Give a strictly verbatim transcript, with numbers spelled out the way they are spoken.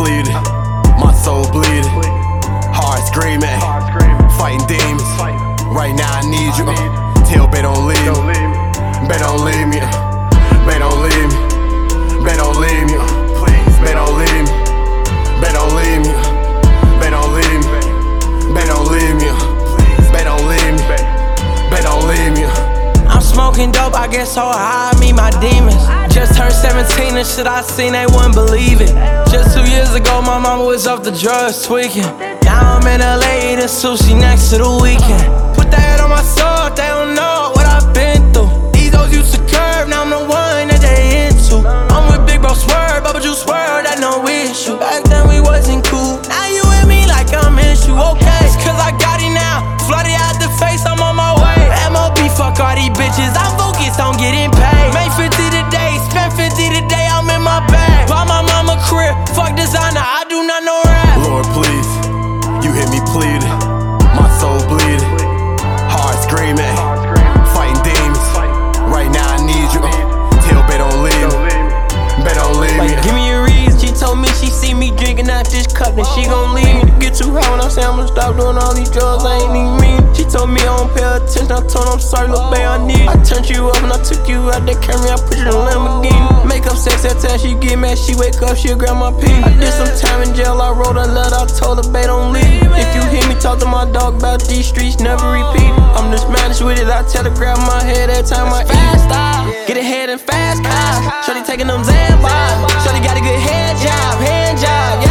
pleaded, my soul bleeding, heart screaming, fighting demons. Right now I need you. Tell bae don't leave me, bae don't leave me, bae don't leave me, bae don't leave me, please, bae don't leave me, bae don't leave me, bae don't leave me, bae don't leave me, please, bae don't leave me, bae don't leave me. I'm smoking dope, I get so high, I meet my demons. Just turned seventeen and shit I seen, they wouldn't believe it. Just two years ago, my mama was off the drugs tweaking. Now I'm in L A eating sushi next to the weekend. Put that head on my soul, they don't know what I've been through. These hoes used to curve, now I'm the one that they into. I'm with Big Bro Swerve, Bubba Juice World, that no issue. Back then we wasn't cool, now you with me like I'm issue. Okay, it's cause I got it now, flooded out the face, I'm on my way. M O B, fuck all these bitches, I'm focused on getting paid. Make fifty today, spend fifty today, I'm in my bag. Buy my mama crib, fuck designer, I do not know rap. Lord please, you hear me pleading, my soul bleeding, heart screaming, fighting demons. Right now I need you. Tell bae don't leave me, bae don't leave me. Like, give me a reason. She told me she see me drinking out this cup, then she gon' leave me. Get too high when I say I'ma stop doing all these drugs, I ain't even mean. She told me I don't pay attention, I told her I'm sorry, little bae, I need it. I turned you up and I took you out that camera, I put you in a Lamborghini. Make up sex that time she get mad, she wake up, she'll grab my pee. I did some time in jail, I wrote a letter, I told her bae don't leave. If you hear me talk to my dog about these streets, never repeat. I'm just managed with it, I tell her grab my head every time I eat. Fast style, get ahead and fast car. Shorty taking them Zambars, shorty got a good head job, hand job.